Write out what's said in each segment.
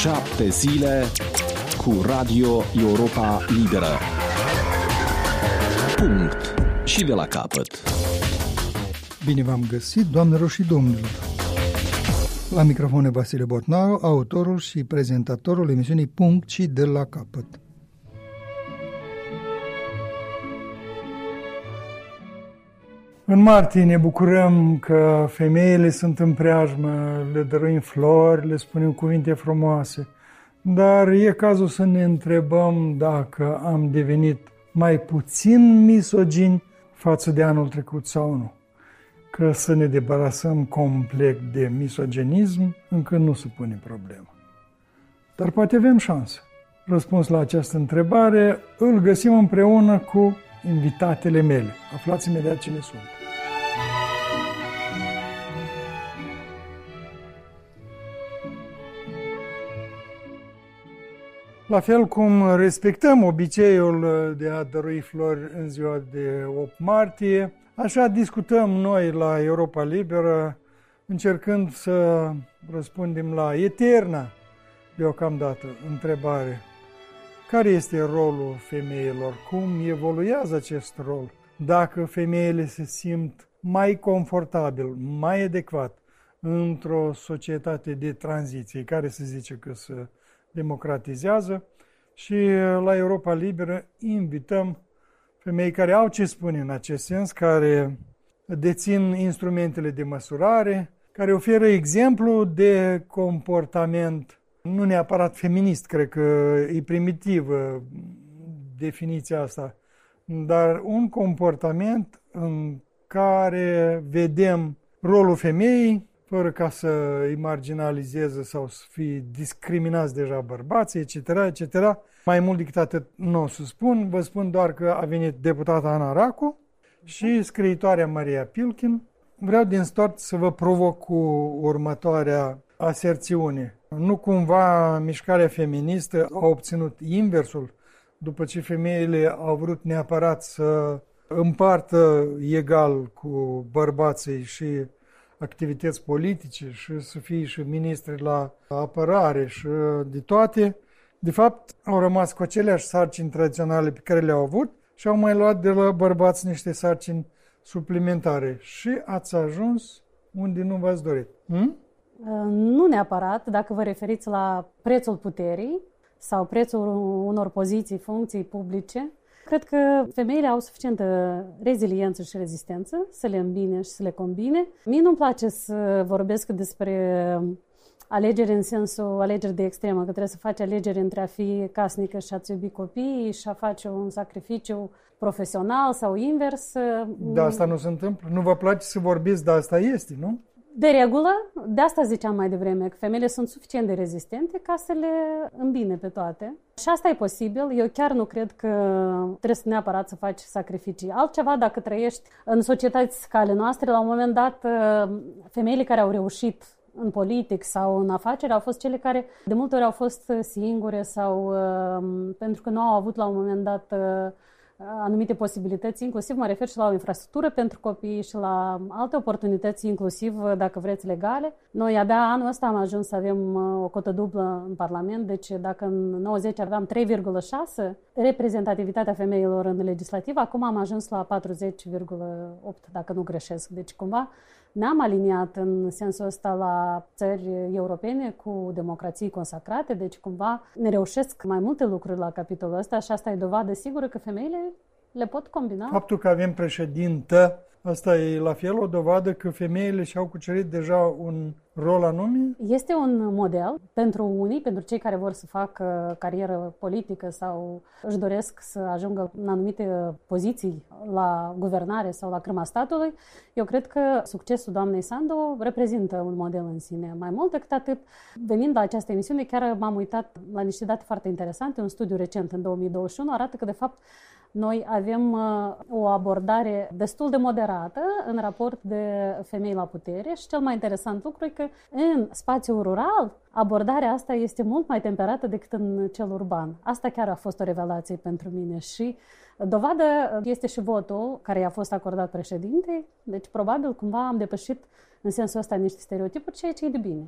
7 zile cu Radio Europa Liberă. Punct. Și de la capăt. Bine v-am găsit, doamnelor și domnilor. La microfon Vasile Botnaru, autorul și prezentatorul emisiunii Punct și de la capăt. În martie ne bucurăm că femeile sunt în preajmă, le dăruim flori, le spunem cuvinte frumoase, dar e cazul să ne întrebăm dacă am devenit mai puțin misogini față de anul trecut sau nu. Că să ne debarasăm complet de misoginism încă nu se pune problema. Dar poate avem șansă. Răspuns la această întrebare îl găsim împreună cu invitatele mele. Aflați imediat cine sunt. La fel cum respectăm obiceiul de a dărui flori în ziua de 8 martie, așa discutăm noi la Europa Liberă, încercând să răspundem la eterna, deocamdată, întrebare. Care este rolul femeilor? Cum evoluează acest rol? Dacă femeile se simt mai confortabil, mai adecvat într-o societate de tranziție, care se zice că se democratizează, și la Europa Liberă invităm femei care au ce spune în acest sens, care dețin instrumentele de măsurare, care oferă exemplu de comportament, nu neapărat feminist, cred că e primitivă definiția asta, dar un comportament în care vedem rolul femeii, fără ca să îi marginalizeze sau să fie discriminați deja bărbații, etc., etc. Mai mult decât atât nu o să spun, vă spun doar că a venit deputata Ana Racu și scriitoarea Maria Pilkin. Vreau din start să vă provoc cu următoarea aserțiune. Nu cumva mișcarea feministă a obținut inversul, după ce femeile au vrut neapărat să împartă egal cu bărbații și activități politice și să fie și ministri la apărare și de toate, de fapt au rămas cu aceleași sarcini tradiționale pe care le-au avut și au mai luat de la bărbați niște sarcini suplimentare și ați ajuns unde nu v-ați dorit. Nu neapărat, dacă vă referiți la prețul puterii sau prețul unor poziții, funcții publice. Cred că femeile au suficientă reziliență și rezistență să le îmbine și să le combine. Mie nu-mi place să vorbesc despre alegeri în sensul alegeri de extremă, că trebuie să faci alegeri între a fi casnică și a-ți iubi copiii și a face un sacrificiu profesional sau invers. Dar asta nu se întâmplă? Nu vă place să vorbiți, dar asta este, nu? De regulă, de asta ziceam mai devreme, că femeile sunt suficient de rezistente ca să le îmbine pe toate. Și asta e posibil. Eu chiar nu cred că trebuie să neapărat să faci sacrificii. Altceva dacă trăiești în societăți ca ale noastre, la un moment dat, femeile care au reușit în politic sau în afaceri au fost cele care de multe ori au fost singure sau pentru că nu au avut la un moment dat anumite posibilități, inclusiv mă refer și la o infrastructură pentru copii și la alte oportunități, inclusiv, dacă vreți, legale. Noi abia anul ăsta am ajuns să avem o cotă dublă în Parlament, deci dacă în 90 aveam 3,6 reprezentativitatea femeilor în legislativ, acum am ajuns la 40,8, dacă nu greșesc. Deci cumva ne-am aliniat în sensul ăsta la țări europene cu democrații consacrate, deci cumva ne reușesc mai multe lucruri la capitolul ăsta și asta e dovadă sigură că femeile le pot combina. Faptul că avem președintă, asta e la fel o dovadă că femeile și-au cucerit deja un rol anume? Este un model pentru unii, pentru cei care vor să facă carieră politică sau își doresc să ajungă în anumite poziții la guvernare sau la crâma statului. Eu cred că succesul doamnei Sandu reprezintă un model în sine. Mai mult decât atât, venind la această emisiune, chiar m-am uitat la niște date foarte interesante. Un studiu recent în 2021 arată că, de fapt, noi avem o abordare destul de moderată în raport de femei la putere și cel mai interesant lucru e că în spațiul rural abordarea asta este mult mai temperată decât în cel urban. Asta chiar a fost o revelație pentru mine și dovadă este și votul care i-a fost acordat președintei, deci probabil cumva am depășit în sensul ăsta niște stereotipuri, ceea ce e de bine.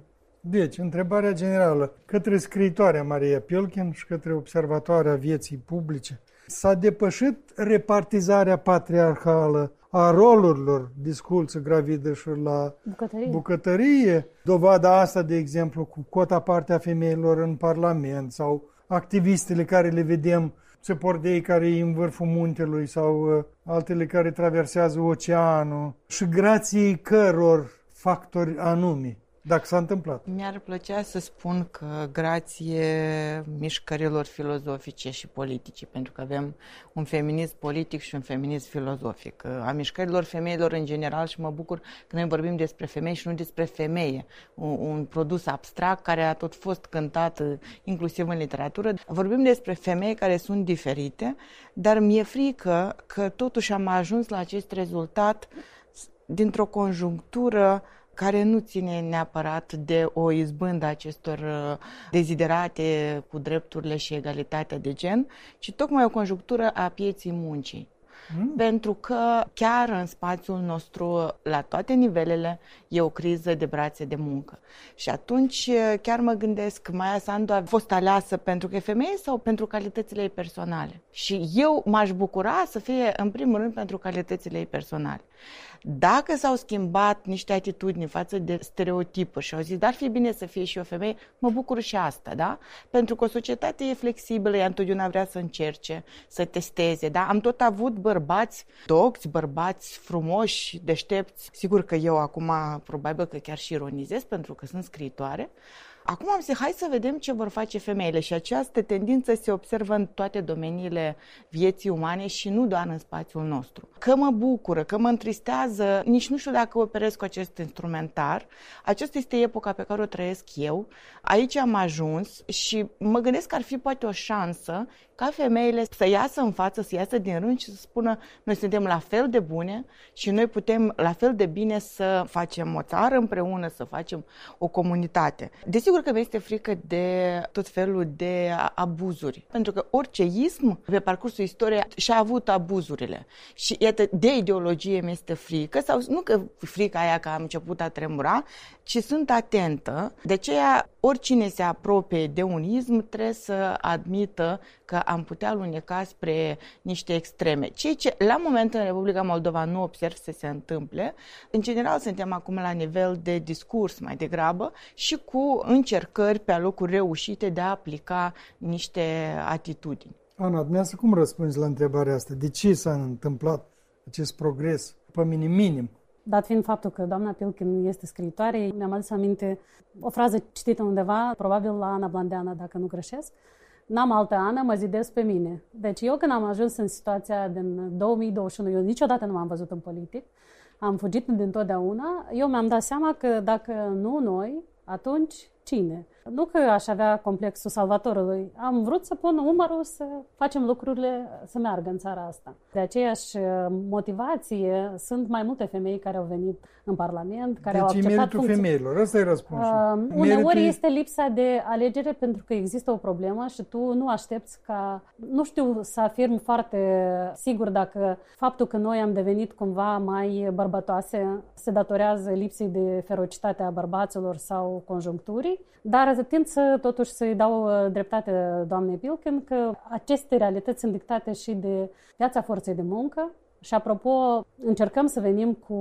Deci, întrebarea generală către scriitoarea Maria Pilkin și către observatoarea vieții publice. S-a depășit repartizarea patriarhală a rolurilor disculță gravidă și la bucătărie. Dovada asta, de exemplu, cu cota parte a femeilor în Parlament sau activistele care le vedem, țepordei care e în vârful muntelui sau altele care traversează oceanul și grație căror factori anume, dacă s-a întâmplat. Mi-ar plăcea să spun că grație mișcărilor filozofice și politice, pentru că avem un feminism politic și un feminism filozofic. A mișcărilor femeilor în general și mă bucur că noi vorbim despre femei și nu despre femeie, un produs abstract care a tot fost cântat inclusiv în literatură. Vorbim despre femei care sunt diferite, dar mi-e frică că totuși am ajuns la acest rezultat dintr-o conjunctură care nu ține neapărat de o izbândă a acestor deziderate cu drepturile și egalitatea de gen, ci tocmai o conjunctură a pieții muncii. Pentru că chiar în spațiul nostru, la toate nivelele, e o criză de brațe de muncă. Și atunci chiar mă gândesc, Maia Sandu a fost aleasă pentru că e femeie sau pentru calitățile ei personale? Și eu m-aș bucura să fie, în primul rând, pentru calitățile ei personale. Dacă s-au schimbat niște atitudini față de stereotipuri și au zis, dar ar fi bine să fie și o femeie, mă bucur și asta, da? Pentru că o societate e flexibilă, ea întotdeauna vrea să încerce, să testeze, da? Am tot avut bărbați docți, bărbați frumoși, deștepți. Sigur că eu acum probabil că chiar și ironizez pentru că sunt scriitoare. Acum am zis, hai să vedem ce vor face femeile și această tendință se observă în toate domeniile vieții umane și nu doar în spațiul nostru. Că mă bucură, că mă întristează, nici nu știu dacă operez cu acest instrumentar. Aceasta este epoca pe care o trăiesc eu. Aici am ajuns și mă gândesc că ar fi poate o șansă ca femeile să iasă în față, să iasă din rând și să spună noi suntem la fel de bune și noi putem la fel de bine să facem o țară împreună, să facem o comunitate. Desigur că mi-este frică de tot felul de abuzuri, pentru că orice ism pe parcursul istoriei și-a avut abuzurile. Și iată, de ideologie mi-este frică, sau nu că frica aia că am început a tremura, ci sunt atentă. De aceea, oricine se apropie de un ism trebuie să admită că am putea aluneca spre niște extreme. Ceea ce la moment în Republica Moldova nu observ să se întâmple. În general suntem acum la nivel de discurs mai degrabă și cu încercări pe alocuri reușite de a aplica niște atitudini. Ana, dumneavoastră cum răspunzi la întrebarea asta? De ce s-a întâmplat acest progres, pe minim? Dat fiind faptul că doamna Pilkin este scriitoare, mi-am adus aminte o frază citită undeva, probabil la Ana Blandeana, dacă nu greșesc. N-am altă Ana, mă zidesc pe mine. Deci eu când am ajuns în situația din 2021, eu niciodată nu m-am văzut în politic, am fugit dintotdeauna, eu mi-am dat seama că dacă nu noi, atunci cine? Nu că aș avea complexul salvatorului, am vrut să pun umărul să facem lucrurile să meargă în țara asta. De aceeași motivație sunt mai multe femei care au venit în Parlament, care au acceptat meritul femeilor, ăsta e răspunsul. Uneori este lipsa de alegere pentru că există o problemă și tu nu aștepți ca, nu știu să afirm foarte sigur dacă faptul că noi am devenit cumva mai bărbătoase se datorează lipsei de ferocitate a bărbaților sau conjuncturii, dar tind să totuși să-i dau dreptate doamnei Pilkin că aceste realități sunt dictate și de piața forței de muncă. Și apropo, încercăm să venim cu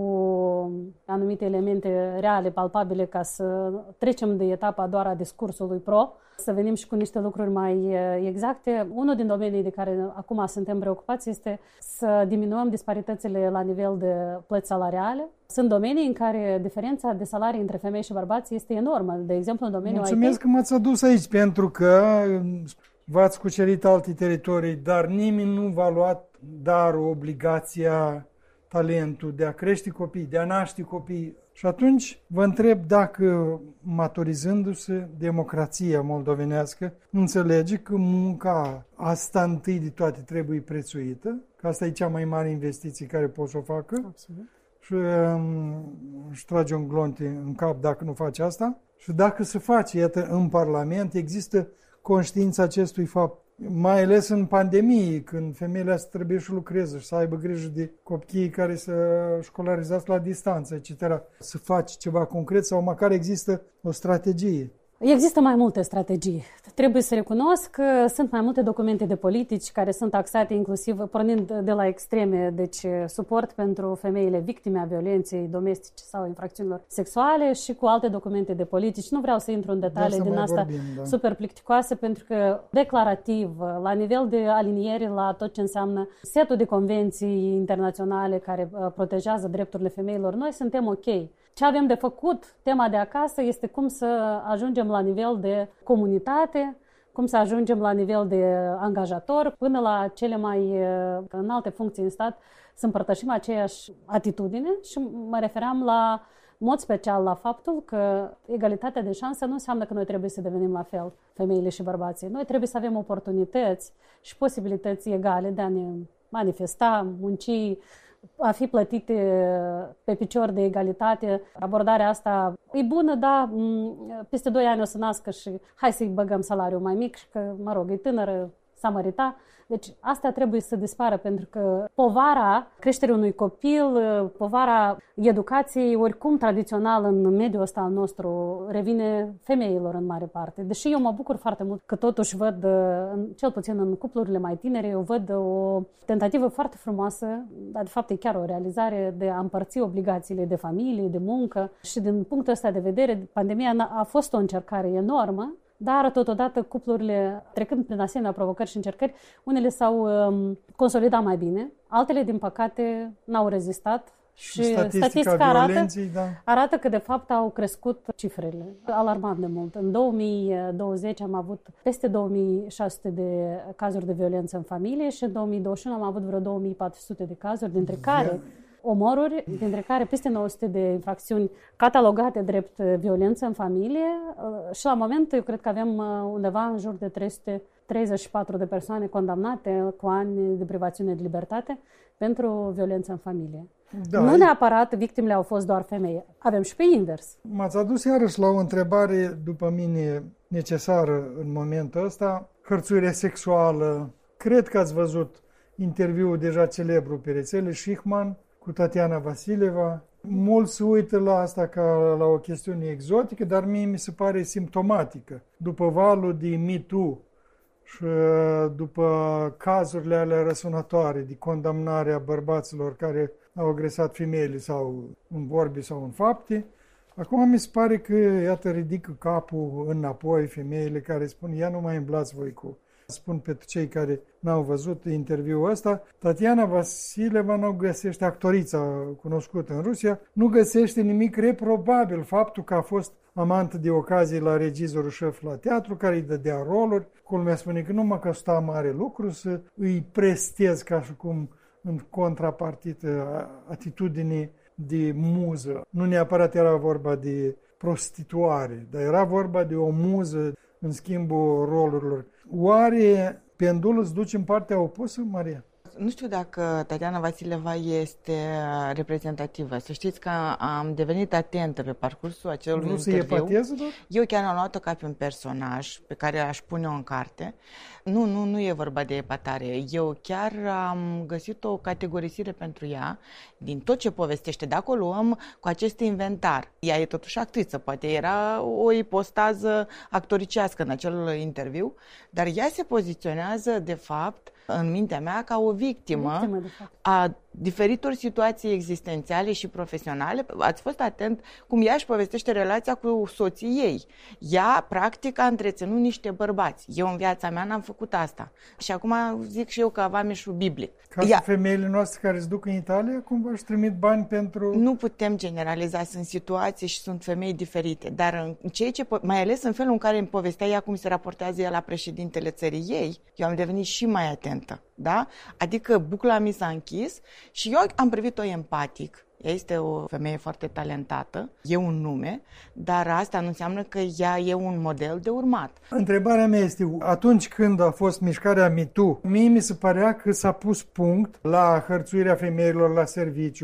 anumite elemente reale, palpabile, ca să trecem de etapa doar a discursului pro, să venim și cu niște lucruri mai exacte. Unul din domenii de care acum suntem preocupați este să diminuăm disparitățile la nivel de plăți salariale. Sunt domenii în care diferența de salarii între femei și bărbați este enormă. De exemplu, în domeniul Mulțumesc că m-ați adus aici, pentru că v-ați cucerit alte teritorii, dar nimeni nu v-a luat darul, obligația, talentul de a crește copii, de a naște copii. Și atunci vă întreb dacă, maturizându-se, democrația moldovenească înțelege că munca asta întâi de toate trebuie prețuită, că asta e cea mai mare investiție care pot să o facă. Absolut. Și își trage un glonte în cap dacă nu face asta. Și dacă se face, iată, în Parlament există conștiința acestui fapt mai ales în pandemie, când femeile astea trebuie să lucreze și să aibă grijă de copiii care să școlarizați la distanță, etc. Să faci ceva concret sau măcar există o strategie? Există mai multe strategii. Trebuie să recunosc că sunt mai multe documente de politici care sunt axate inclusiv, pornind de la extreme, deci suport pentru femeile victime a violenței domestice sau infracțiunilor sexuale și cu alte documente de politici. Nu vreau să intru în detalii din asta super plicticoase, pentru că declarativ, la nivel de aliniere la tot ce înseamnă setul de convenții internaționale care protejează drepturile femeilor, noi suntem ok. Ce avem de făcut, tema de acasă, este cum să ajungem la nivel de comunitate, cum să ajungem la nivel de angajator, până la cele mai înalte funcții în stat, să împărtășim aceeași atitudine și mă refeream la, în mod special, la faptul că egalitatea de șanse nu înseamnă că noi trebuie să devenim la fel, femeile și bărbații. Noi trebuie să avem oportunități și posibilități egale de a ne manifesta, munci, a fi plătite pe picior de egalitate. Abordarea asta e bună, dar peste 2 ani o să nască și hai să-i băgăm salariul mai mic și că, mă rog, e tânără, s-a măritat. Deci asta trebuie să dispară, pentru că povara creșterii unui copil, povara educației, oricum tradițional în mediul ăsta al nostru, revine femeilor în mare parte. Deși eu mă bucur foarte mult că totuși văd, cel puțin în cuplurile mai tinere, eu văd o tentativă foarte frumoasă, dar de fapt e chiar o realizare de a împărți obligațiile de familie, de muncă. Și din punctul ăsta de vedere, pandemia a fost o încercare enormă, dar totodată cuplurile, trecând prin asemenea provocări și încercări, unele s-au consolidat mai bine, altele, din păcate, n-au rezistat. Și statistica arată că, de fapt, au crescut cifrele alarmant de mult. În 2020 am avut peste 2600 de cazuri de violență în familie și în 2021 am avut vreo 2400 de cazuri, dintre care omoruri, dintre care peste 900 de infracțiuni catalogate drept violență în familie și la moment eu cred că avem undeva în jur de 334 de persoane condamnate cu ani de privațiune de libertate pentru violență în familie. Da, nu neapărat victimele au fost doar femei, avem și pe invers. M-ați adus iarăși la o întrebare, după mine, necesară în momentul ăsta, hărțuirea sexuală. Cred că ați văzut interviul deja celebru pe rețele, Shihman, cu Tatiana Vasileva. Mulți se uită la asta ca la o chestiune exotică, dar mie mi se pare simptomatică. După valul de Me Too și după cazurile alea răsunătoare de condamnare a bărbaților care au agresat femeile sau în vorbe sau în fapte, acum mi se pare că, iată, ridică capul înapoi femeile care spun, ia nu mai îmblați voi cu... Spun pentru cei care n-au văzut interviul ăsta, Tatiana Vasileva nu găsește, actorița cunoscută în Rusia, nu găsește nimic reprobabil. Faptul că a fost amantă de ocazie la regizorul șef la teatru, care îi dădea roluri, culmea spune că nu mă căsta mare lucru să îi prestez ca și cum în contrapartidă atitudinii de muză. Nu neapărat era vorba de prostituare, dar era vorba de o muză în schimbul rolurilor. Oare pendulul îți duce în partea opusă, Maria? Nu știu dacă Tatiana Vasileva este reprezentativă. Să știți că am devenit atentă pe parcursul acelui interviu. Nu se epateză, doar? Eu chiar am luat-o ca pe un personaj pe care aș pune-o în carte. Nu e vorba de epatare. Eu chiar am găsit o categorisire pentru ea din tot ce povestește. Dacă o luăm cu acest inventar, ea e totuși actriță, poate era o ipostază actoricească în acel interviu, dar ea se poziționează, de fapt, în mintea mea, ca o victimă a diferitor situații existențiale și profesionale. Ați fost atent cum ea își povestește relația cu soții ei. Ea, practic, a întreținut niște bărbați. Eu, în viața mea, n-am făcut asta. Și acum zic și eu că vameșul biblic. Ca și femeile noastre care se duc în Italia, cumva își trimit bani pentru... Nu putem generaliza, sunt situații și sunt femei diferite, dar în ceea ce, mai ales în felul în care îmi povestea ea cum se raportează ea la președintele țării ei, eu am devenit și mai atentă. Da? Adică bucla mi s-a închis și eu am privit-o empatic. Ea este o femeie foarte talentată, e un nume, dar asta nu înseamnă că ea e un model de urmat. Întrebarea mea este, atunci când a fost mișcarea Me Too, mie mi se părea că s-a pus punct la hărțuirea femeilor la serviciu,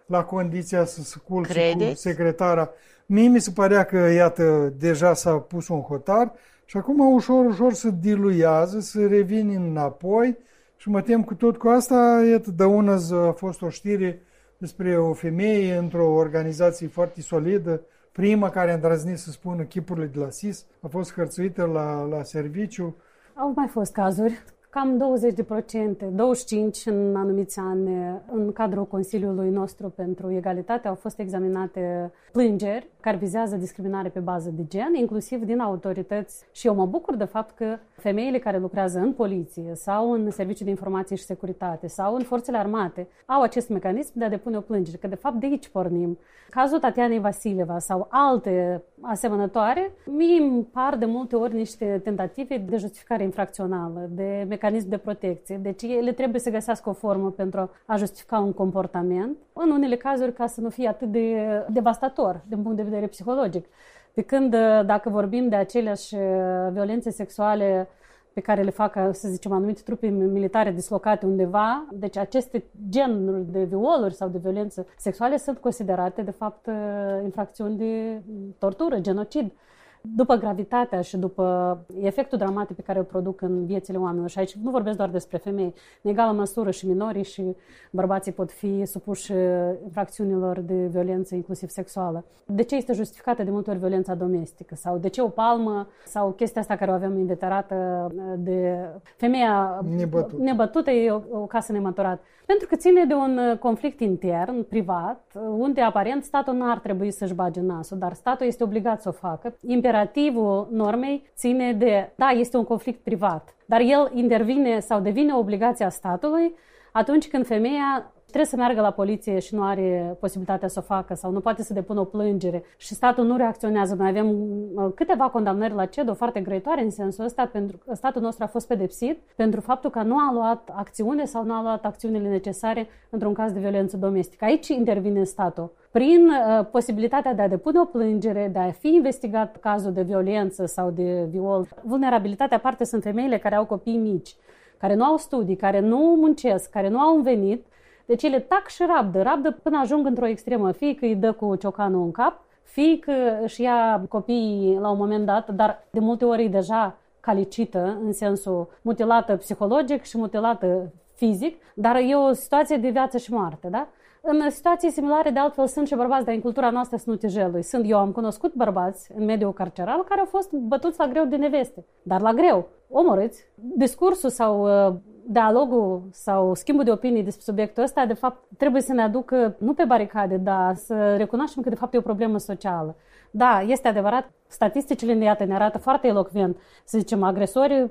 la condiția să culce cu secretara. Mie mi se părea că, iată, deja s-a pus un hotar și acum ușor se diluează, se revine înapoi și mă tem că tot cu asta, iată, dăunăz a fost o știre despre o femeie într-o organizație foarte solidă, prima care a îndrăznit să spună chipurile de la SIS, a fost hărțuită la serviciu. Au mai fost cazuri, cam 20%, 25% în anumiți ani, în cadrul Consiliului nostru pentru Egalitate au fost examinate plângeri care vizează discriminare pe bază de gen, inclusiv din autorități. Și eu mă bucur de fapt că femeile care lucrează în poliție sau în serviciul de informație și securitate sau în forțele armate au acest mecanism de a depune o plângere, că de fapt de aici pornim. Cazul Tatianei Vasileva sau alte asemănătoare, mie îmi par de multe ori niște tentative de justificare infracțională, de mecanism de protecție. Deci ele trebuie să găsească o formă pentru a justifica un comportament, în unele cazuri ca să nu fie atât de devastator din punct de vedere psihologic. Pe când dacă vorbim de aceleași violențe sexuale pe care le fac, să zicem, anumite trupe militare dislocate undeva, deci aceste genuri de violuri sau de violențe sexuale sunt considerate, de fapt, infracțiuni de tortură, genocid. După gravitatea și după efectul dramatic pe care îl produc în viețile oamenilor, și aici nu vorbesc doar despre femei, în egală măsură și minorii și bărbații pot fi supuși infracțiunilor de violență, inclusiv sexuală. De ce este justificată de multe ori violența domestică? Sau de ce o palmă? Sau chestia asta care o avem inveterată de femeia nebătută e o casă nemăturată? Pentru că ține de un conflict intern, privat, unde aparent statul nu ar trebui să-și bage nasul, dar statul este obligat să o facă. Imperativul normei ține de, da, este un conflict privat, dar el intervine sau devine obligația statului atunci când femeia trebuie să meargă la poliție și nu are posibilitatea să o facă sau nu poate să depună o plângere și statul nu reacționează. Noi avem câteva condamnări la CEDO foarte grăitoare în sensul ăsta, pentru că statul nostru a fost pedepsit pentru faptul că nu a luat acțiune sau nu a luat acțiunile necesare într-un caz de violență domestică. Aici intervine statul. Prin posibilitatea de a depune o plângere, de a fi investigat cazul de violență sau de viol. Vulnerabilitatea aparte sunt femeile care au copii mici, care nu au studii, care nu muncesc, care nu au un venit. Deci ele tac și rabdă până ajung într-o extremă. Fie că îi dă cu ciocanul în cap, fie că își ia copiii la un moment dat, dar de multe ori e deja calicită, în sensul mutilată psihologic și mutilată fizic, dar e o situație de viață și moarte, da? În situații similare, de altfel, sunt și bărbați, dar în cultura noastră sunt utijelui. Eu am cunoscut bărbați în mediul carceral care au fost bătuți la greu de neveste, dar la greu, omorâți. Discursul sau dialogul sau schimbul de opinii despre subiectul ăsta, de fapt, trebuie să ne aducă, nu pe baricade, dar să recunoaștem că, de fapt, e o problemă socială. Da, este adevărat, statisticile ne arată foarte elocvent, să zicem, agresori,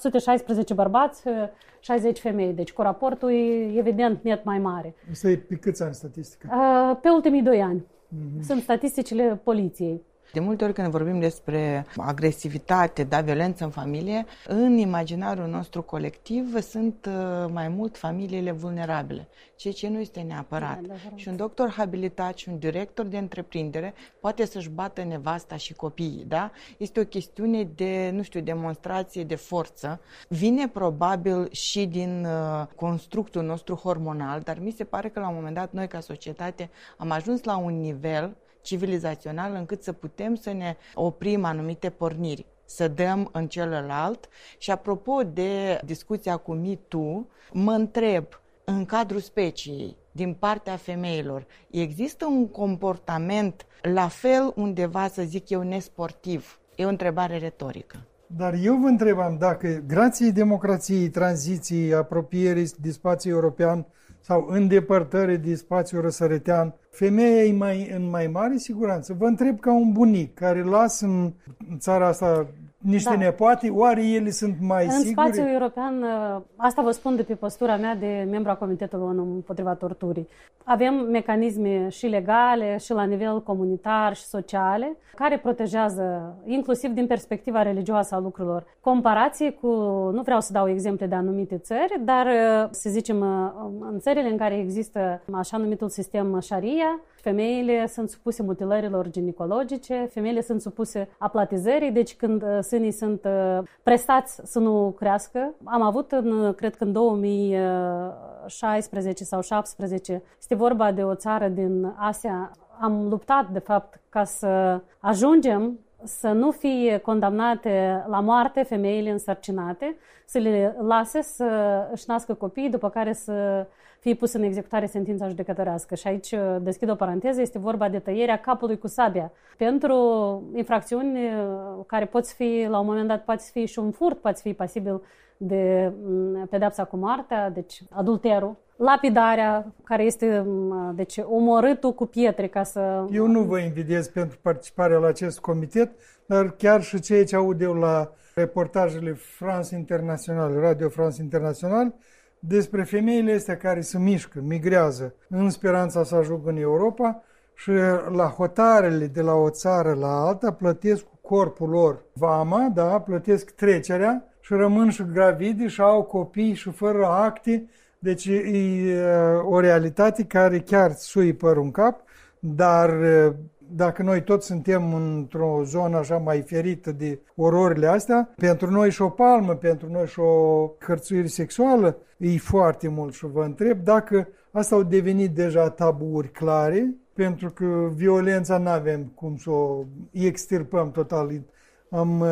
716 bărbați, 60 femei, deci cu raportul e evident net mai mare. Asta e pe câți ani statistica? Pe ultimii 2 ani. Sunt statisticile poliției. De multe ori când vorbim despre agresivitate, da, violență în familie, în imaginarul nostru colectiv sunt mai mult familiile vulnerabile, ceea ce nu este neapărat. Și un doctor habilitat și un director de întreprindere poate să-și bată nevasta și copiii, da? Este o chestiune de, nu știu, demonstrație de forță. Vine probabil și din constructul nostru hormonal, dar mi se pare că la un moment dat noi ca societate am ajuns la un nivel civilizațional încât să putem să ne oprim anumite porniri, să dăm în celălalt. Și apropo de discuția cu Me Too, mă întreb, în cadrul speciei, din partea femeilor, există un comportament la fel undeva, să zic eu, nesportiv? E o întrebare retorică. Dar eu vă întrebam dacă, grație democrației, tranziției, apropierii de spațiul european sau îndepărtării de spațiul răsăritean, femeia e în mai mare siguranță. Vă întreb ca un bunic care lasă în țara asta niște nepoate, oare ele sunt mai sigure? În spațiul european, asta vă spun de pe postura mea de membru a Comitetului ONU împotriva torturii. Avem mecanisme și legale și la nivel comunitar și sociale care protejează, inclusiv din perspectiva religioasă a lucrurilor. Comparație cu, nu vreau să dau exemple de anumite țări, dar să zicem în țările în care există așa numitul sistem Sharia, Femeile sunt supuse mutilărilor ginecologice, femeile sunt supuse aplatizării, deci când sânii sunt prestați să nu crească. Am avut, cred că în 2016 sau 2017, este vorba de o țară din Asia. Am luptat, de fapt, ca să ajungem să nu fie condamnate la moarte femeile însărcinate, să le lase să își nască copii, după care să fie pusă în executare sentința judecătorească. Și aici deschid o paranteză, este vorba de tăierea capului cu sabia. Pentru infracțiuni care poți fi, la un moment dat, poate fi și un furt, poate fi pasibil de pedeapsa cu moartea, deci adulterul. Lapidarea, care este deci, omorâtul cu pietre ca să... Eu nu vă invidiez pentru participarea la acest comitet, dar chiar și ceea ce aud eu la reportajele France International, Radio France International, despre femeile astea care se mișcă, migrează în speranța să ajungă în Europa și la hotarele de la o țară la alta plătesc cu corpul lor vama, da, plătesc trecerea și rămân și gravide și au copii și fără acte. Deci e o realitate care chiar sui părul în cap, dar dacă noi toți suntem într-o zonă așa mai ferită de ororile astea, pentru noi și o palmă, pentru noi și o hărțuire sexuală, e foarte mult. Și vă întreb dacă asta au devenit deja tabuuri clare, pentru că violența n-avem cum să o extirpăm total. Am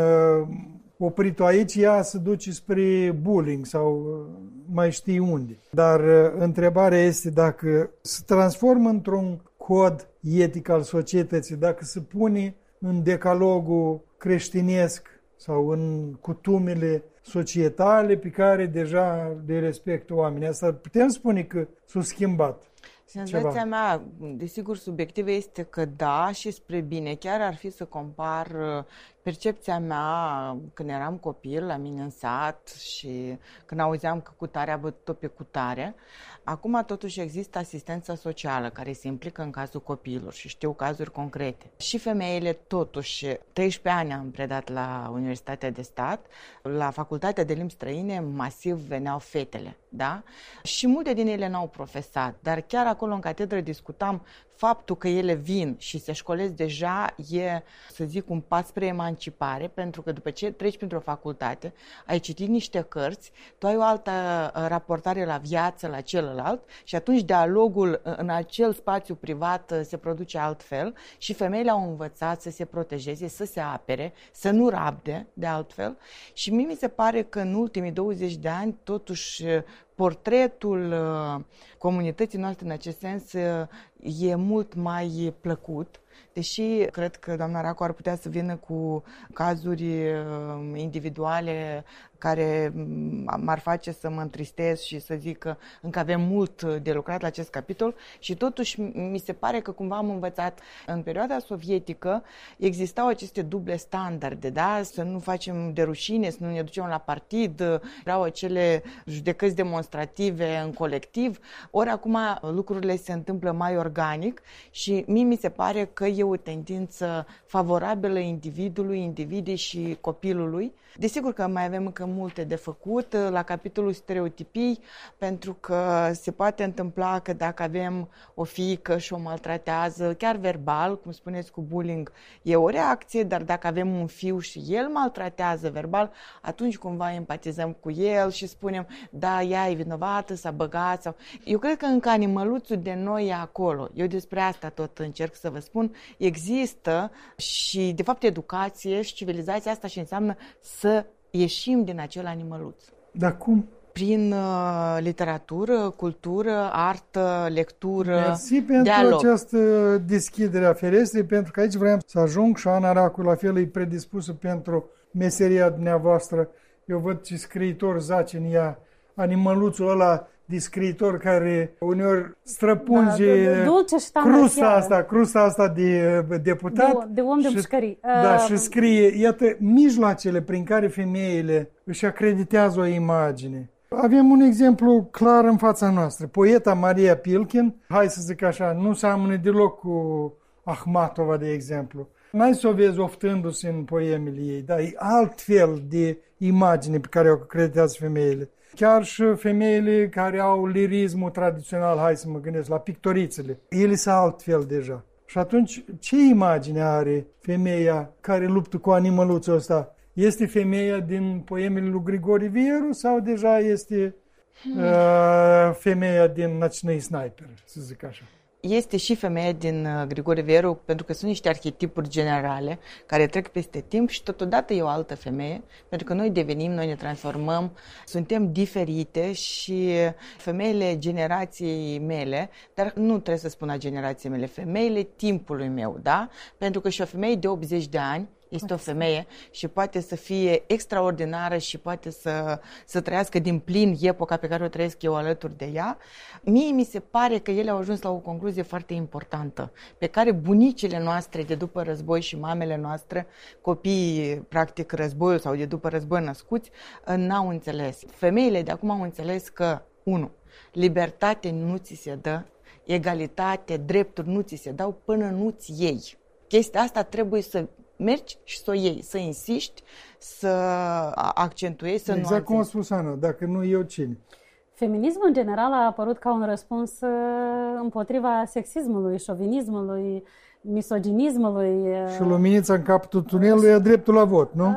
oprit-o aici, ea se duce spre bullying sau mai știi unde. Dar întrebarea este dacă se transformă într-un cod etic al societății, dacă se pune în decalogul creștinesc sau în cutumele societale pe care deja le respectă oamenii. Asta putem spune că s-a schimbat. Senzația mea, desigur, subiectivă este că da, și spre bine. Chiar ar fi să compar percepția mea când eram copil la mine în sat și când auzeam că cutare a bătut-o pe cutare. Acum totuși există asistența socială care se implică în cazul copiilor și știu cazuri concrete. Și femeile totuși, 13 ani am predat la Universitatea de Stat, la Facultatea de Limbi Străine masiv veneau fetele, da? Și multe din ele n-au profesat, dar chiar acolo în catedră discutam faptul că ele vin și se școlesc deja e, să zic, un pas spre emancipare, pentru că după ce treci printr-o facultate, ai citit niște cărți, tu ai o altă raportare la viață, la celălalt și atunci dialogul în acel spațiu privat se produce altfel și femeile au învățat să se protejeze, să se apere, să nu rabde de altfel și mie mi se pare că în ultimii 20 de ani totuși portretul comunității noastre în acest sens e mult mai plăcut, deși cred că doamna Racu ar putea să vină cu cazuri individuale care m-ar face să mă întristez și să zic că încă avem mult de lucrat la acest capitol și totuși mi se pare că cumva am învățat. În perioada sovietică existau aceste duble standarde, da? Să nu facem de rușine, să nu ne ducem la partid, erau acele judecăți demonstrative în colectiv, ori acum lucrurile se întâmplă mai organic și mie mi se pare că e o tendință favorabilă individului, individei și copilului. Desigur că mai avem încă multe de făcut la capitolul stereotipii, pentru că se poate întâmpla că dacă avem o fiică și o maltratează, chiar verbal, cum spuneți cu bullying, e o reacție, dar dacă avem un fiu și el maltratează verbal, atunci cumva empatizăm cu el și spunem, da, ea e vinovată, s-a băgat. Sau... Eu cred că încă animăluțul de noi e acolo. Eu despre asta tot încerc să vă spun. Există și, de fapt, educație și civilizația asta și înseamnă să ieșim din acel animăluț. Dar cum? Prin literatură, cultură, artă, lectură, Mersi pentru dialog. această deschidere a ferestrei, pentru că aici vreau să ajung și Ana Racu la fel e predispusă pentru meseria dumneavoastră. Eu văd ce scriitor zace în ea, animăluțul ăla de scriitor care uneori străpunge crusta asta de deputat. De om de pușcării. Da, și scrie, iată, mijloacele prin care femeile își acreditează o imagine. Avem un exemplu clar în fața noastră. Poeta Maria Pilkin, hai să zic așa, nu seamănă deloc cu Ahmatova, de exemplu. n-ai să o vezi oftându-se în poemele ei, dar e altfel de imagine pe care o creează femeile. Chiar și femeile care au lirismul tradițional, hai să mă gândesc, la pictorițele, ele sunt altfel deja. Și atunci, ce imagine are femeia care luptă cu animăluțul ăsta? Este femeia din poemele lui Grigore Vieru sau deja este femeia din Năcinăi Sniper, să zic așa? Este și femeia din Grigore Vieru, pentru că sunt niște arhetipuri generale care trec peste timp și totodată e o altă femeie, pentru că noi devenim, noi ne transformăm, suntem diferite și femeile generației mele, dar nu trebuie să spun a generației mele, femeile timpului meu, da? Pentru că și o femeie de 80 de ani este o femeie și poate să fie extraordinară și poate să trăiască din plin epoca pe care o trăiesc eu alături de ea. Mie mi se pare că ele au ajuns la o concluzie foarte importantă, pe care bunicile noastre de după război și mamele noastre, copiii practic războiul sau de după război născuți, n-au înțeles. Femeile de acum au înțeles că, 1. Libertate nu ți se dă, egalitate, drepturi nu ți se dau până nu-ți iei. Chestia asta trebuie să mergi și să o iei, să insiști, să accentuezi, să exact cum a spus Ana, dacă nu eu, cine? Feminismul în general a apărut ca un răspuns împotriva sexismului, șovinismului, misoginismului. Și luminița în capătul tunelului e dreptul la vot, nu?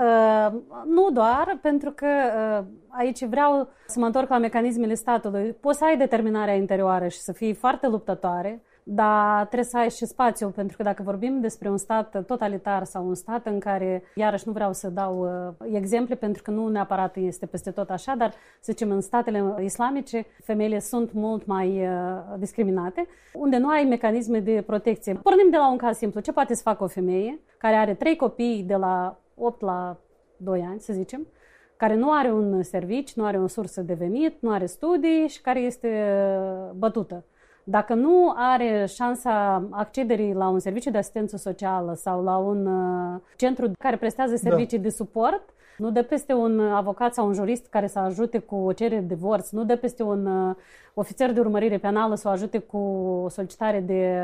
Nu doar, pentru că aici vreau să mă întorc la mecanismele statului. Poți să ai determinarea interioară și să fii foarte luptătoare, dar trebuie să ai și spațiu, pentru că dacă vorbim despre un stat totalitar sau un stat în care, iarăși nu vreau să dau exemple, pentru că nu neapărat este peste tot așa, dar să zicem în statele islamice, femeile sunt mult mai discriminate, unde nu ai mecanisme de protecție. Pornim de la un caz simplu. Ce poate să facă o femeie care are 3 copii de la 8 la 2 ani, să zicem, care nu are un serviciu, nu are o sursă de venit, nu are studii și care este bătută? Dacă nu are șansa accederii la un serviciu de asistență socială sau la un centru care prestează servicii de suport, nu dă peste un avocat sau un jurist care să ajute cu o cerere de divorț, nu dă peste un ofițer de urmărire penală să o ajute cu o solicitare de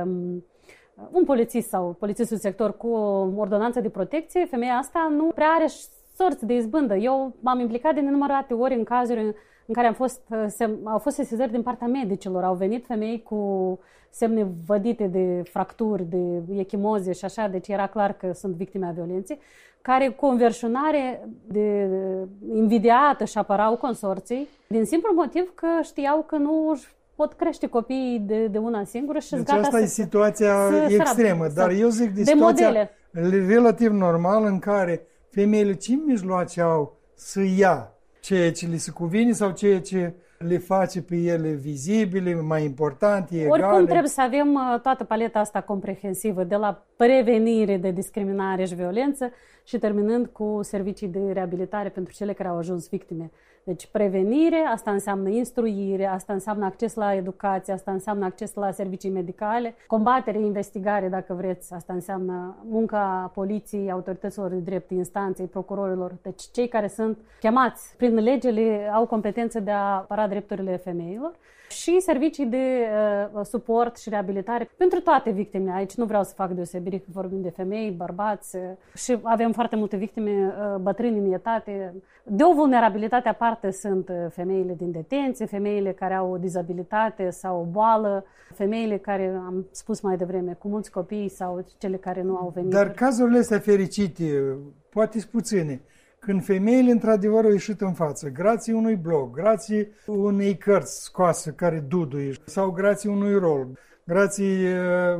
un polițist sau polițistul sector cu o ordonanță de protecție, femeia asta nu prea are sorți de izbândă. Eu m-am implicat de nenumărate ori în cazuri în care au fost sesizări din partea medicilor. Au venit femei cu semne vădite de fracturi, de echimoze și așa, deci era clar că sunt victime a violenței, care cu o înverșunare de invidiată și apărau consorții, din simplu motiv că știau că nu își pot crește copiii de una singură și deci asta e situația extremă, dar eu zic de situația relativ normală în care femeile ce mijloace au să ia ceea ce li se cuvine sau ceea ce le face pe ele vizibile, mai importante, egale. Oricum trebuie să avem toată paleta asta comprehensivă, de la prevenire de discriminare și violență și terminând cu servicii de reabilitare pentru cele care au ajuns victime. Deci prevenire, asta înseamnă instruire, asta înseamnă acces la educație, asta înseamnă acces la servicii medicale, combatere, investigare, dacă vreți, asta înseamnă munca poliției, autorităților de drept, instanței, procurorilor, deci cei care sunt chemați prin legile au competențe de a apăra drepturile femeilor și servicii de suport și reabilitare pentru toate victimele. Aici nu vreau să fac deosebire că vorbim de femei, bărbați și avem foarte multe victime bătrâni în etate. De o vulnerabilitate aparte sunt femeile din detenție, femeile care au o dizabilitate sau o boală, femeile care, am spus mai devreme, cu mulți copii sau cele care nu au venit. Dar cazurile astea fericite, poate puține, când femeile într-adevăr au ieșit în față, grație unui blog, grație unei cărți scoase care duduie sau grație unui rol, grație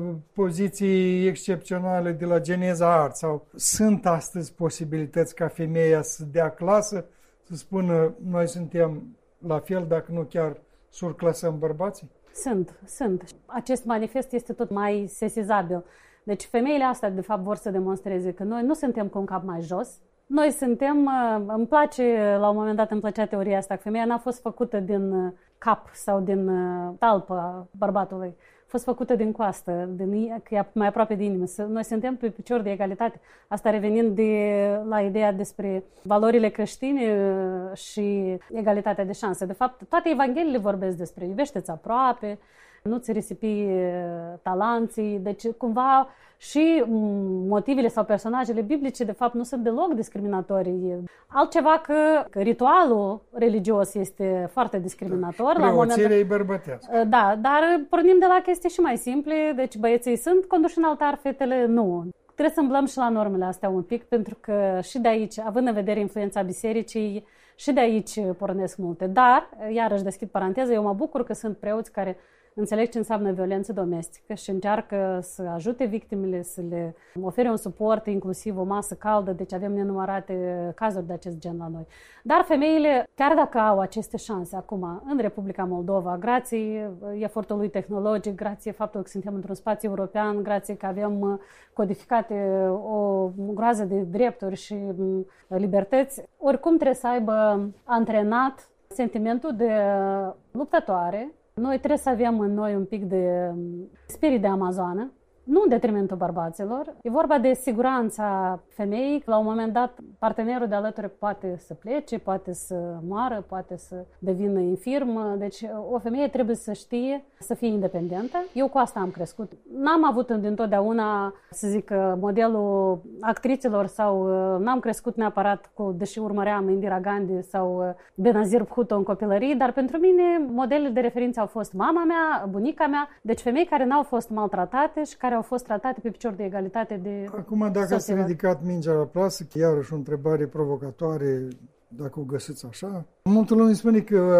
poziții excepționale de la Geneza Art sau sunt astăzi posibilități ca femeia să dea clasă, să spună noi suntem la fel, dacă nu chiar surclasăm bărbații? Sunt. Acest manifest este tot mai sesizabil. Deci femeile astea de fapt vor să demonstreze că noi nu suntem cu un cap mai jos. Noi suntem, îmi place, la un moment dat îmi plăcea teoria asta, că femeia n-a fost făcută din cap sau din talpă bărbatului, a fost făcută din coastă, că e mai aproape de inimă. Noi suntem pe picior de egalitate. Asta revenind la ideea despre valorile creștine și egalitatea de șanse. De fapt, toate evangheliile vorbesc despre iubește-ți aproape, nu-ți risipi talanții, deci cumva și motivele sau personajele biblice de fapt nu sunt deloc discriminatorii. Altceva că ritualul religios este foarte discriminator. Preoțirea e bărbătească. Da, dar pornim de la chestii și mai simple, deci băieții sunt conduși în altar, fetele nu. Trebuie să îmblăm și la normele astea un pic, pentru că și de aici, având în vedere influența bisericii, și de aici pornesc multe. Dar, iarăși deschid paranteză, eu mă bucur că sunt preoți care înțeleg ce înseamnă violență domestică și încearcă să ajute victimele, să le ofere un suport, inclusiv o masă caldă, deci avem nenumărate cazuri de acest gen la noi. Dar femeile, chiar dacă au aceste șanse acum în Republica Moldova, grație efortului tehnologic, grație faptului că suntem într-un spațiu european, grație că avem codificate o groază de drepturi și libertăți, oricum trebuie să aibă antrenat sentimentul de luptătoare. Noi trebuie să avem în noi un pic de spirit de amazoană, nu în detrimentul bărbaților. E vorba de siguranța femeii. La un moment dat, partenerul de alături poate să plece, poate să moară, poate să devină infirmă. Deci o femeie trebuie să știe să fie independentă. Eu cu asta am crescut. N-am avut dintotdeauna, să zic, modelul actrițelor sau n-am crescut neapărat deși urmăream Indira Gandhi sau Benazir Bhutto în copilărie, dar pentru mine modelele de referință au fost mama mea, bunica mea, deci femei care n-au fost maltratate și care au fost tratate pe picior de egalitate de Acum, dacă ați ridicat mingea la plasă, iarăși o întrebare provocatoare, dacă o găsiți așa. Multă lume spune că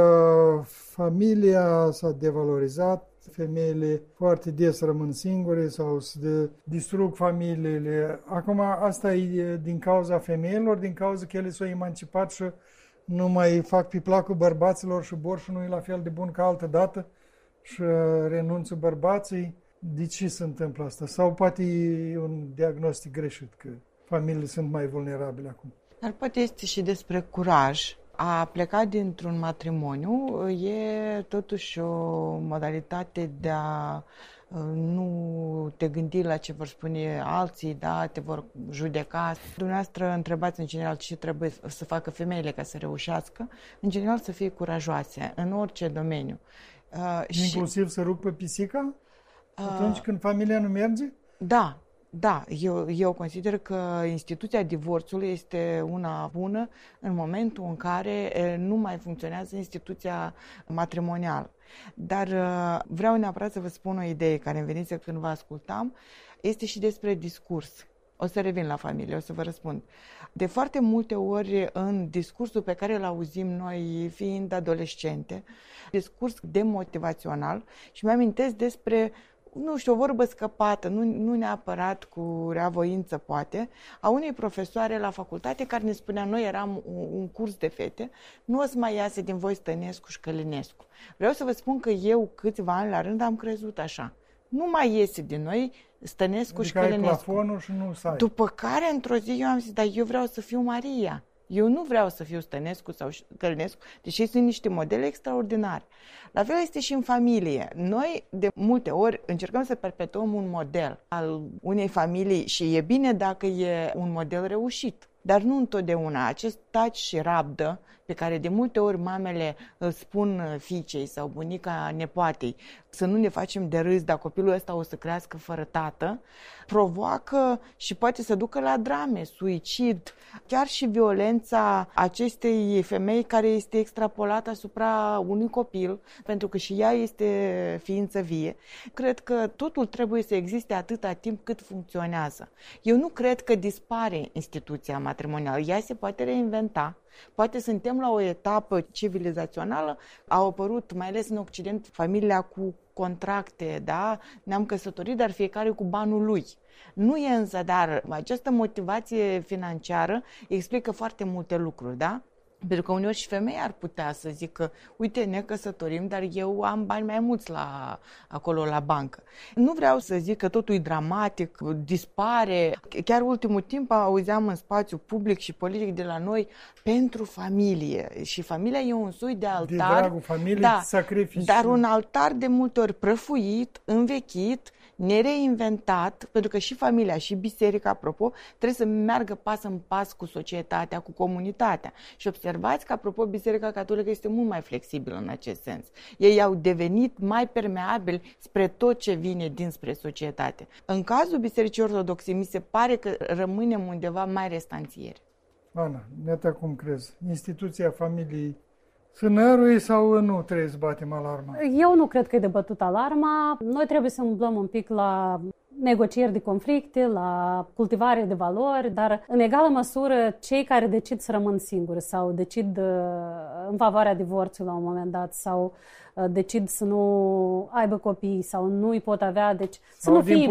familia s-a devalorizat, femeile foarte des rămân singure sau se distrug familiile. Acum, asta e din cauza femeilor, din cauza că ele s-au emancipat și nu mai fac pe placul bărbaților și borșul nu e la fel de bun ca altă dată și renunță bărbații. De ce se întâmplă asta? Sau poate e un diagnostic greșit, că familiile sunt mai vulnerabile acum? Dar poate este și despre curaj. A pleca dintr-un matrimoniu e totuși o modalitate de a nu te gândi la ce vor spune alții, da, te vor judeca. Dumneavoastră întrebați în general ce trebuie să facă femeile ca să reușească. În general să fie curajoase în orice domeniu. Inclusiv să rug pe pisica? Atunci când familia nu merge? Da. Eu consider că instituția divorțului este una bună în momentul în care nu mai funcționează instituția matrimonială. Dar vreau neapărat să vă spun o idee care îmi venise când vă ascultam. Este și despre discurs. O să revin la familie, o să vă răspund. De foarte multe ori în discursul pe care îl auzim noi fiind adolescente, discurs demotivațional, și mi-amintesc despre o vorbă scăpată, nu neapărat cu reavoință poate, a unei profesoare la facultate care ne spunea, noi eram un curs de fete, nu o să mai iasă din voi Stănescu și Călinescu. Vreau să vă spun că eu câțiva ani la rând am crezut așa. Nu mai iese din noi Stănescu și Călinescu. Ai plafonul și nu sai. După care, într-o zi, eu am zis, dar eu vreau să fiu Maria. Eu nu vreau să fiu Stănescu sau Călinescu, deși sunt niște modele extraordinare. La fel este și în familie. Noi, de multe ori, încercăm să perpetuăm un model al unei familii și e bine dacă e un model reușit. Dar nu întotdeauna. Acest taci și rabdă pe care de multe ori mamele spun fiicei sau bunica nepoatei să nu ne facem de râs, dar copilul ăsta o să crească fără tată, provoacă și poate să ducă la drame, suicid, chiar și violența acestei femei care este extrapolată asupra unui copil, pentru că și ea este ființă vie. Cred că totul trebuie să existe atâta timp cât funcționează. Eu nu cred că dispare instituția matrimonială. Ea se poate reinventa. Poate suntem la o etapă civilizațională, au apărut, mai ales în Occident, familia cu contracte, da? Ne-am căsătorit, dar fiecare cu banul lui. Nu e însă, dar această motivație financiară explică foarte multe lucruri, da? Pentru că uneori și femeia ar putea să zică, uite, ne căsătorim, dar eu am bani mai mulți acolo la bancă. Nu vreau să zic că totul e dramatic, dispare. Chiar ultimul timp auzeam în spațiu public și politic de la noi pentru familie. Și familia e un soi de altar. De dragul familiei, sacrificiu. Dar un altar de multe ori prăfuit, învechit, nereinventat, pentru că și familia și biserica, apropo, trebuie să meargă pas în pas cu societatea, cu comunitatea. Și observați observați că, apropo, Biserica Catolică este mult mai flexibilă în acest sens. Ei au devenit mai permeabili spre tot ce vine dinspre societate. În cazul Bisericii Ortodoxe, mi se pare că rămânem undeva mai restanțieri. Ana, neta, cum crezi? Instituția familiei să nărui sau nu trebuie să batem alarma? Eu nu cred că e de bătut alarma. Noi trebuie să umblăm un pic la negocieri de conflicte, la cultivare de valori, dar în egală măsură cei care decid să rămân singuri sau decid în favoarea divorțului la un moment dat sau decid să nu aibă copii sau nu îi pot avea, deci să nu fie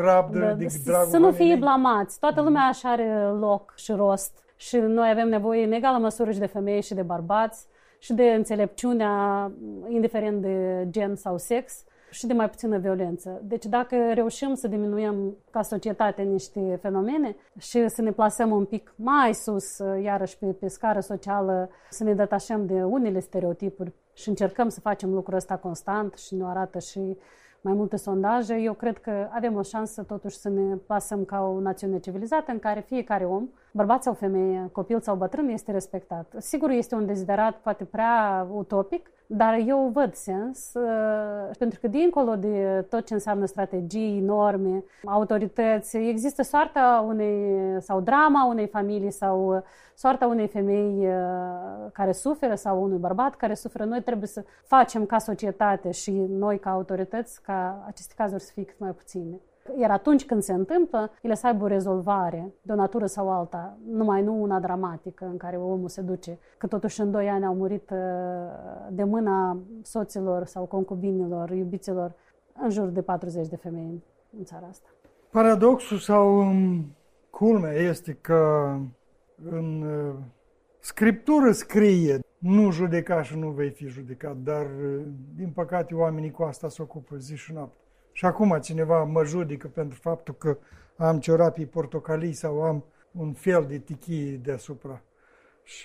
să nu fie blamați. Toată lumea așa are loc și rost și noi avem nevoie în egală măsură și de femei și de bărbați și de înțelepciunea, indiferent de gen sau sex, și de mai puțină violență. Deci dacă reușim să diminuăm ca societate niște fenomene și să ne plasăm un pic mai sus, iarăși pe scară socială, să ne detașăm de unele stereotipuri și încercăm să facem lucrul ăsta constant și ne arată și mai multe sondaje, eu cred că avem o șansă totuși să ne plasăm ca o națiune civilizată în care fiecare om, bărbat sau femeie, copil sau bătrân, este respectat. Sigur, este un deziderat poate prea utopic, dar eu văd sens, pentru că dincolo de tot ce înseamnă strategii, norme, autorități, există soarta sau drama unei familii sau soarta unei femei care suferă sau unui bărbat care suferă. Noi trebuie să facem ca societate și noi ca autorități ca aceste cazuri să fie cât mai puține. Iar atunci când se întâmplă, ele să aibă o rezolvare de o natură sau alta, nu una dramatică în care omul se duce, că totuși în 2 ani au murit de mâna soților sau concubinilor, iubiților, în jur de 40 de femei în țara asta. Paradoxul sau culmea este că în Scriptură scrie: nu judeca și nu vei fi judecat, dar din păcate oamenii cu asta se ocupă zi și noapte. Și acum cineva mă judecă pentru faptul că am ciorapii portocalii sau am un fel de tichii deasupra. Și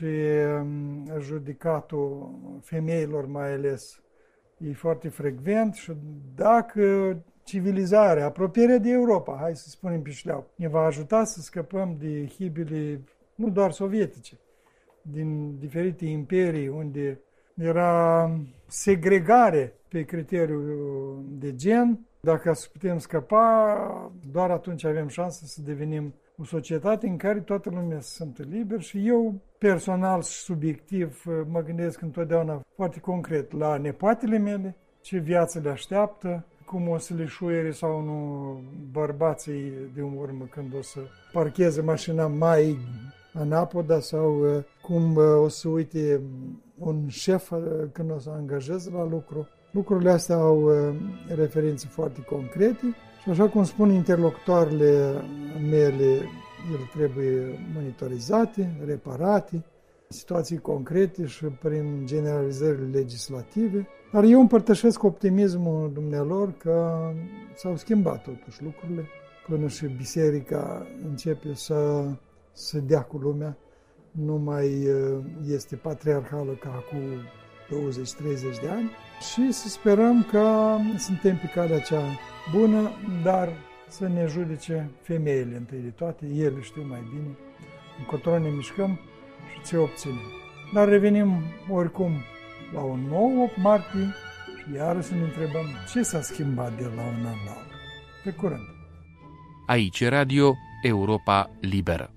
judecatul femeilor mai ales e foarte frecvent și dacă civilizarea, apropierea de Europa, hai să spunem pe șleau, ne va ajuta să scăpăm de hibile, nu doar sovietice, din diferite imperii unde era segregare pe criteriu de gen. Dacă să putem scăpa, doar atunci avem șansă să devenim o societate în care toată lumea se simtă liber și eu, personal și subiectiv, mă gândesc întotdeauna foarte concret la nepoatele mele, ce viață le așteaptă, cum o să le șuiere sau nu bărbații de urmă când o să parcheze mașina mai în apoda sau cum o să uite un șef când o să angajeze la lucru. Lucrurile astea au referințe foarte concrete și așa cum spun interlocutoarele mele, ele trebuie monitorizate, reparate, situații concrete și prin generalizări legislative. Dar eu împărtășesc optimismul dumnealor că s-au schimbat totuși lucrurile până și biserica începe să dea cu lumea. Nu mai este patriarhală ca acum 20-30 de ani și să sperăm că suntem pe calea cea bună, dar să ne judece femeile întâi de toate, ele știu mai bine încotro ne mișcăm și ce obținem. Dar revenim oricum la un nou 8 martie și iară să ne întrebăm ce s-a schimbat de la un an la altul. Pe curând! Aici Radio Europa Liberă.